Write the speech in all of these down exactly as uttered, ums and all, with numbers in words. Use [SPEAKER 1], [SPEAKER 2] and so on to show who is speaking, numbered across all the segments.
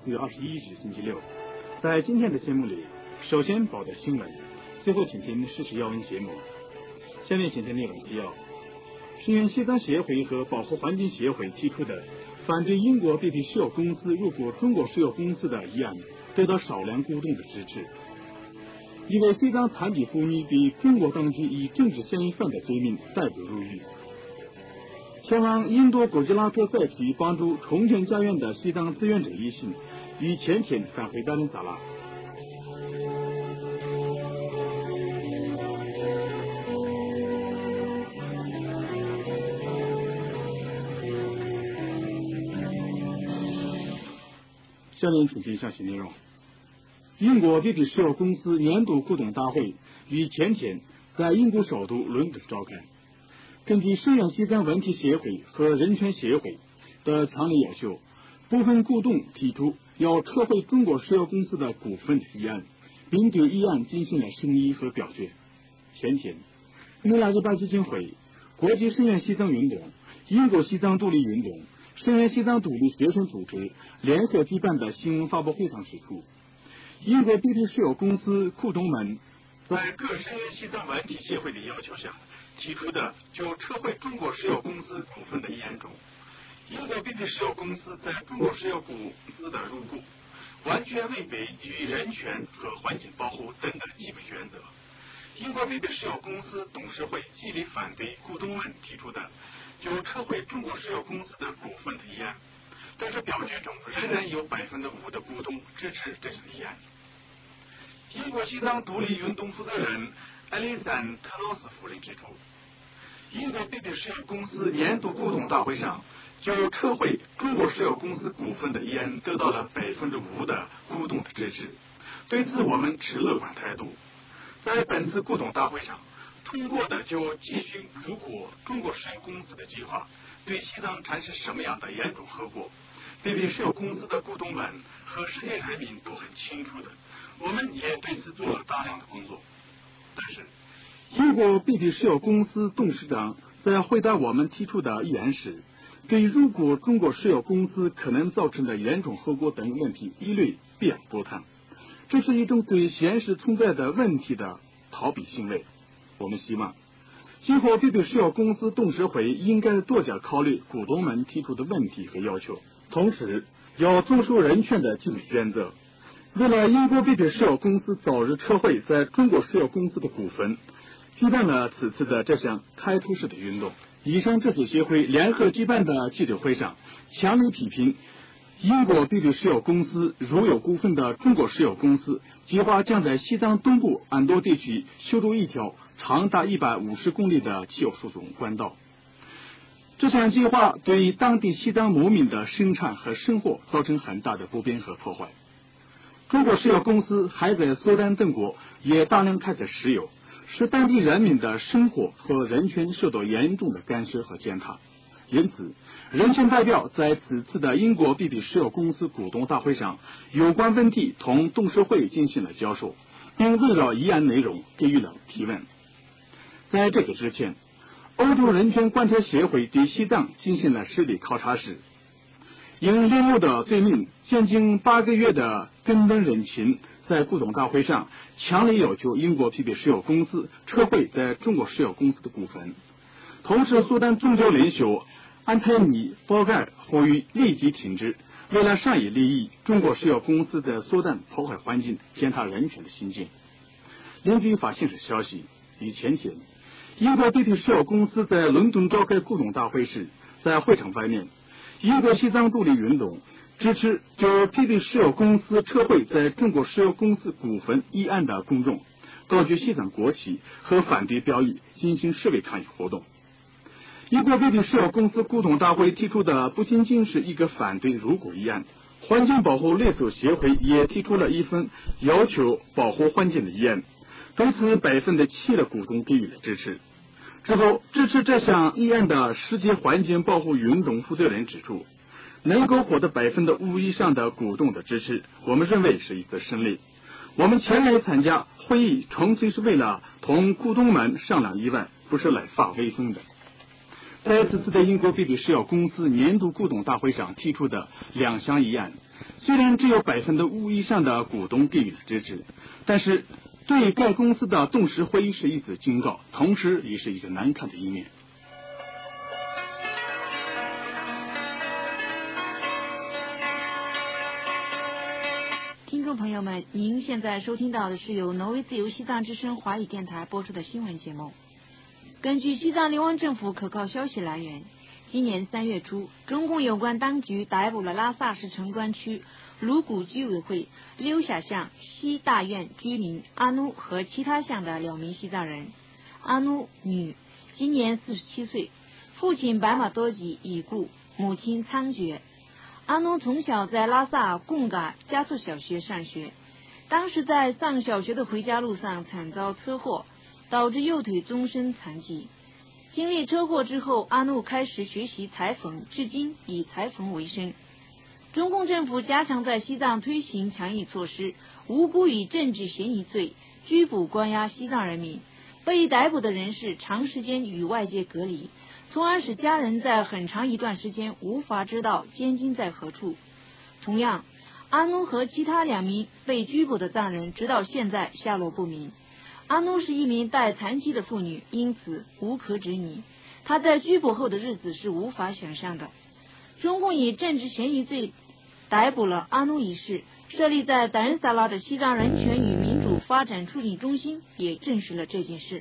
[SPEAKER 1] 四月二十一日星期六。在今天的节目里，首先报道新闻，最后请听事实要闻节目。下面请听内容提要：声援西藏协会和保护环境协会提出的反对英国 B P 石油公司入股中国石油公司的议案得到少量股东的支持。一位西藏残疾妇女被中国当局以政治嫌疑犯的罪名逮捕入狱。前往印度古吉拉特载体帮助重建家园的西藏志愿者一行于前天返回达仁萨拉。下面请听详细内容。英国 B P 石油公司年度股东大会于前天在英国首都伦敦召开。根据声援西藏问题协会和人权协会的强烈要求，部分股东提出要撤回中国石油公司的股份议案，并对议案进行了审议和表决。前天，内拉日巴基金会、国际声援西藏运动、英国西藏独立运动、声援西藏独立学生组织联合举办的新闻发布会上指出，英国 B P 石油公司股东们在各声援西藏问题协会的要求下提出的就撤回中国石油公司股份的议案中，英国 B P 石油公司在中国石油公司的入股完全违背与人权和环境保护等的基本原则。英国 B P 石油公司董事会极力反对股东们提出的就撤回中国石油公司的股份的议案，但是表决中仍然有百分之五的股东支持这项议案。英国西藏独立运动负责人艾丽珊·特劳斯夫人指出，英国 B P 石油公司年度股东大会上就撤回中国石油公司股份的议案得到了百分之五的股东的支持，对此我们持乐观态度。在本次股东大会上通过的就继续入股中国石油公司的计划对西藏产生什么样的严重后果， B P 石油公司的股东们和世界人民都很清楚的，我们也对此做了大量的工作。但是英国 B P 石油公司董事长在回答我们提出的议案时，对入股中国石油公司可能造成的严重后果等问题一律避而不谈，这是一种对现实存在的问题的逃避行为。我们希望今后 B P 石油公司董事会应该多加考虑股东们提出的问题和要求，同时要遵守人权的基本原则。为了英国 B P 石油公司早日撤回在中国石油公司的股份，举办了此次的这项开拓式的运动。以上这些协会联合举办的记者会上，强烈批评英国 B P 石油公司如有股份的中国石油公司计划将在西藏东部安多地区修筑一条长达一百五十公里的汽油输送管道。这项计划对当地西藏牧民的生产和生活造成很大的不便和破坏。中国石油公司还在苏丹等国也大量开采石油，使当地人民的生活和人权受到严重的干涉和践踏。因此，人权代表在此次的英国 B P 石油公司股东大会上有关问题同董事会进行了交涉，并围绕议案内容给予了提问。在这个之前，欧洲人权观察协会对西藏进行了实地考察时，因联络的罪名监禁八个月的根本人群在股东大会上强烈要求英国 B P 石油公司撤回在中国石油公司的股份。同时，苏丹宗教领袖安泰尼·鲍盖尔呼吁立即停止为了商业利益中国石油公司在苏丹破坏环境、践踏人权的行径。根据法新社消息，于前天，英国 B P 石油公司在伦敦召开股东大会时，在会场外面，英国西藏独立运动支持就 B P 石油公司撤回在中国石油公司股份议案的公众高举西藏国旗和反对标语进行示威抗议活动。英国 B P 石油公司股东大会提出的不仅仅是一个反对入股议案，环境保护猎手协会也提出了一份要求保护环境的议案，对此百分之七的股东给予了支持。之后，支持这项议案的世界环境保护运动负责人指出，能够获得百分之五以上的股东的支持，我们认为是一次胜利。我们前来参加会议，纯粹是为了同股东们商量议案，不是来发威风的。 在此次的英国 B B 石油公司年度股东大会上提出的两项议案，虽然只有百分之五以上的股东给予了支持，但是对该公司的董事会是一次警告，同时也是一个难看的一面。
[SPEAKER 2] 听众朋友们，您现在收听到的是由挪威自由西藏之声华语电台播出的新闻节目。根据西藏流亡政府可靠消息来源，今年三月初，中共有关当局逮捕了拉萨市城关区鲁古居委会溜霞巷西大院居民阿努和其他乡的两名西藏人。阿努女，今年四十七岁，父亲白马多吉已故，母亲仓觉。阿努从小在拉萨贡嘎加措小学上学，当时在上小学的回家路上惨遭车祸，导致右腿终身残疾。经历车祸之后，阿努开始学习裁缝，至今以裁缝为生。中共政府加强在西藏推行强硬措施，无辜以政治嫌疑罪拘捕关押西藏人民，被逮捕的人士长时间与外界隔离，从而使家人在很长一段时间无法知道监禁在何处。同样，阿努和其他两名被拘捕的藏人直到现在下落不明。阿努是一名带残疾的妇女，因此无可指拟，她在拘捕后的日子是无法想象的。中共以政治嫌疑罪逮捕了阿努一事，设立在达仁萨拉的西藏人权与民主发展促进中心也证实了这件事。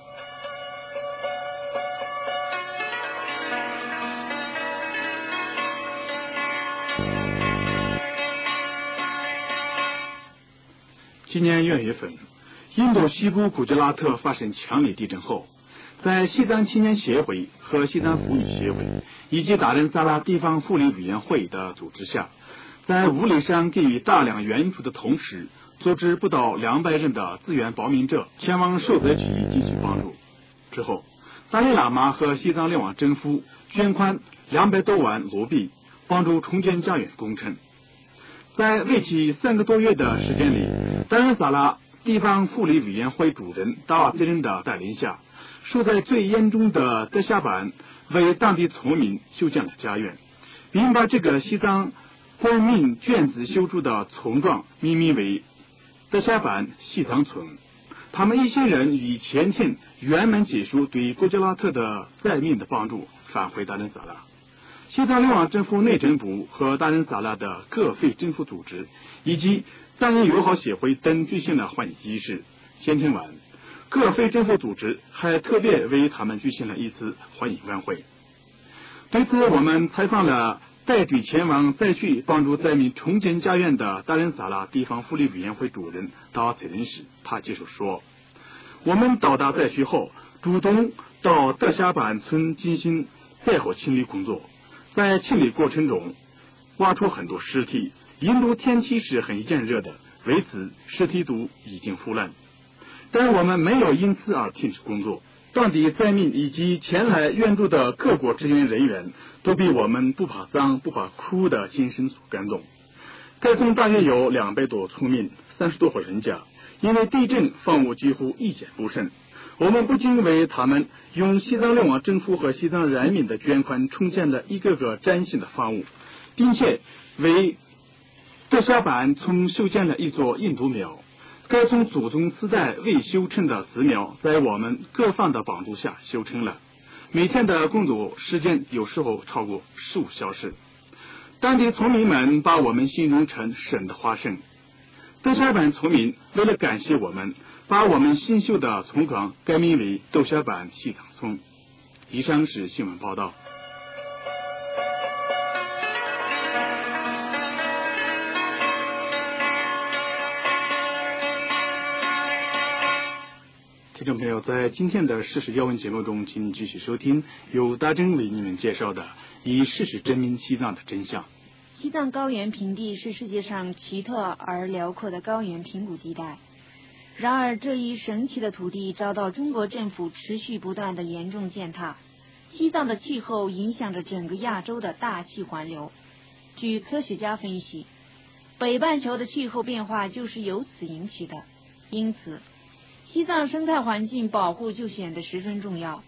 [SPEAKER 1] 今年元月份，印度西部古吉拉特发生强烈地震后，在西藏青年协会和西藏妇女协会以及达仁萨拉地方福利委员会的组织下，在物理上给予大量援助的同时，组织不到两百人的自愿报名者前往受灾区域进行帮助。之后，达赖喇嘛和西藏流亡政府捐款两百多万卢比，帮助重建家园工程。在为期三个多月的时间里，达仁萨拉地方福利委员会主任达瓦兹人的带领下，受灾最严重的德夏班为当地村民修建了家园，并把这个西藏官民捐资修筑的村庄命名为德夏班西藏村。他们一行人于前天圆满结束对古吉拉特的灾民的帮助，返回达仁萨拉。西藏流亡政府内政部和达仁萨拉的各非政府组织以及藏人友好协会等举行了欢迎仪式。前天晚，各非政府组织还特别为他们举行了一次欢迎晚会。对此，我们采访了带队前往灾区帮助灾民重建家园的达仁萨拉地方福利委员会主任达崔仁时，他接受说：“我们到达灾区后，主动到德夏班村进行灾后清理工作。在清理过程中，挖出很多尸体。印度天气是很炎热的，为此尸体都已经腐烂。但我们没有因此而停止工作。当地灾民以及前来援助的各国支援人员都被我们不怕脏不怕苦的精神所感动。该村大约有两百多村民，三十多户人家，因为地震房屋几乎一件不剩。我们不仅为他们用西藏流亡政府和西藏人民的捐款重建了一个个崭新的房屋，并且为德夏班村修建了一座印度庙。该村祖宗四代未修成的寺庙，在我们各方的帮助下修成了。每天的工作时间有时候超过十五小时。当地村民们把我们形容成神的化身。德夏班村民为了感谢我们，把我们新修的村庄改名为德夏班西藏村。以上是新闻报道。听众朋友，在今天的事实要闻节目中，请继续收听由大正为你们介绍的以事实证明西藏的真相。
[SPEAKER 2] 西藏高原平地是世界上奇特而辽阔的高原平谷地带。然而，这一神奇的土地遭到中国政府持续不断的严重践踏。西藏的气候影响着整个亚洲的大气环流。据科学家分析，北半球的气候变化就是由此引起的。因此，西藏生态环境保护就显得十分重要。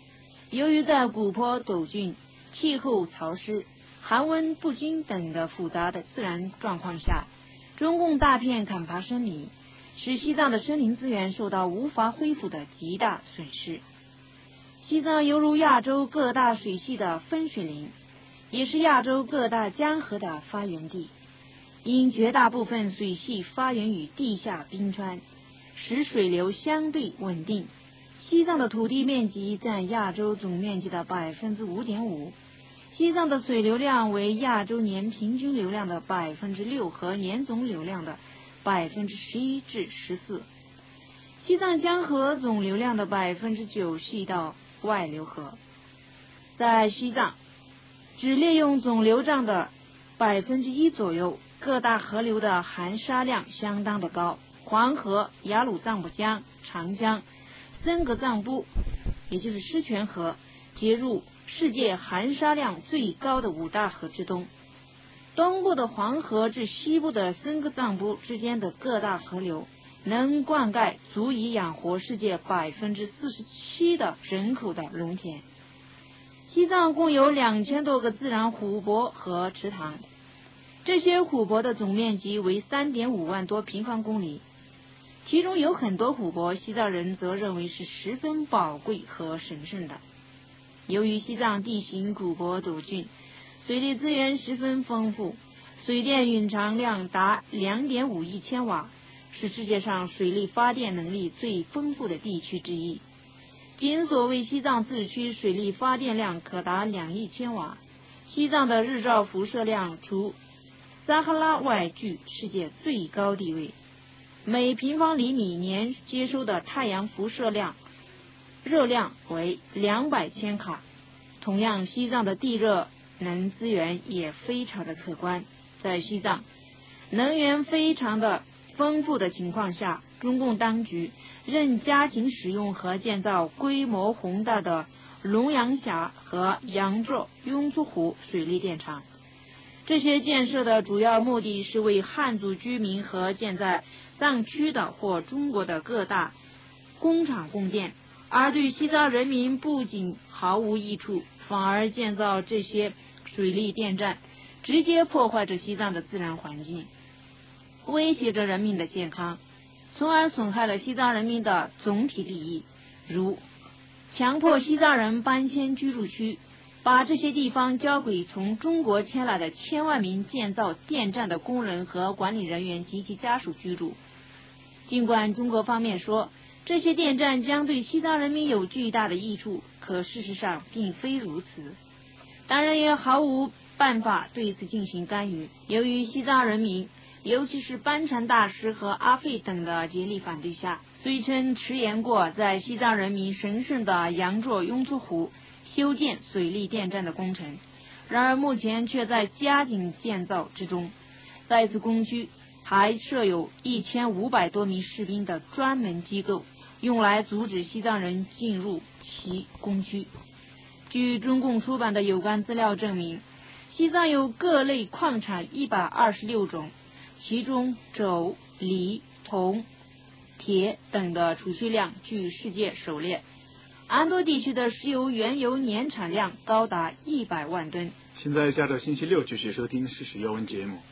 [SPEAKER 2] 由于在古坡陡峻、气候潮湿、寒温不均等的复杂的自然状况下，中共大片砍伐森林，使西藏的森林资源受到无法恢复的极大损失。西藏犹如亚洲各大水系的分水岭，也是亚洲各大江河的发源地。因绝大部分水系发源于地下冰川，使水流相对稳定。西藏的土地面积占亚洲总面积的 百分之五点五， 西藏的水流量为亚洲年平均流量的 百分之六 和年总流量的 百分之十一至十四。 西藏江河总流量的 百分之九 系到外流河。在西藏只利用总流量的 百分之一 左右，各大河流的含沙量相当的高。黄河、雅鲁藏布江、长江、森格藏布，也就是狮泉河，接入世界含沙量最高的五大河之东。东部的黄河至西部的森格藏布之间的各大河流，能灌溉足以养活世界 百分之四十七 的人口的农田。西藏共有两千多个自然湖泊和池塘，这些湖泊的总面积为 三点五万多平方公里，其中有很多湖泊西藏人则认为是十分宝贵和神圣的。由于西藏地形古坡陡峻，水利资源十分丰富，水电蕴藏量达 两点五亿千瓦，是世界上水力发电能力最丰富的地区之一。仅所谓西藏自治区水力发电量可达两亿千瓦。西藏的日照辐射量除撒哈拉外居世界最高地位，每平方厘米年接收的太阳辐射量热量为两百千卡。同样，西藏的地热能资源也非常的可观。在西藏能源非常的丰富的情况下，中共当局仍加紧使用和建造规模宏大的龙阳峡和羊卓雍措湖水利电厂。这些建设的主要目的是为汉族居民和建在藏区的或中国的各大工厂供电，而对西藏人民不仅毫无益处，反而建造这些水利电站直接破坏着西藏的自然环境，威胁着人民的健康，从而损害了西藏人民的总体利益，如强迫西藏人搬迁居住区，把这些地方交给从中国迁来的千万名建造电站的工人和管理人员及其家属居住。尽管中国方面说这些电站将对西藏人民有巨大的益处，可事实上并非如此，当然也毫无办法对此进行干预。由于西藏人民尤其是班禅大师和阿费等的竭力反对下，虽称迟延过在西藏人民神圣的羊卓雍措湖修建水利电站的工程，然而目前却在加紧建造之中。在此工区还设有一千五百多名士兵的专门机构，用来阻止西藏人进入其工区。据中共出版的有关资料证明，西藏有各类矿产一百二十六种，其中镯、锂、铜、铁等的储蓄量居世界首列。安多地区的石油原油年产量高达一百万吨。
[SPEAKER 1] 现在下周星期六继续收听事实要闻节目。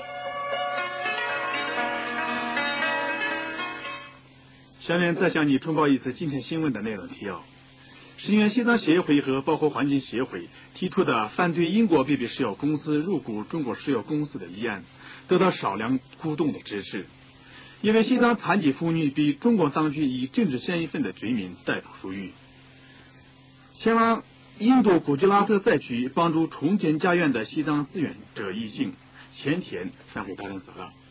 [SPEAKER 1] 下面再向你通报一次今天新闻的内容提要。是因为西藏协会和保护环境协会提出的反对英国 B P 石油公司入股中国石油公司的议案得到少量股东的支持。因为西藏残疾妇女被中国当局以政治嫌疑犯的罪名逮捕入狱。前往印度古吉拉特灾区帮助重建家园的西藏志愿者一行前天返回达兰萨拉。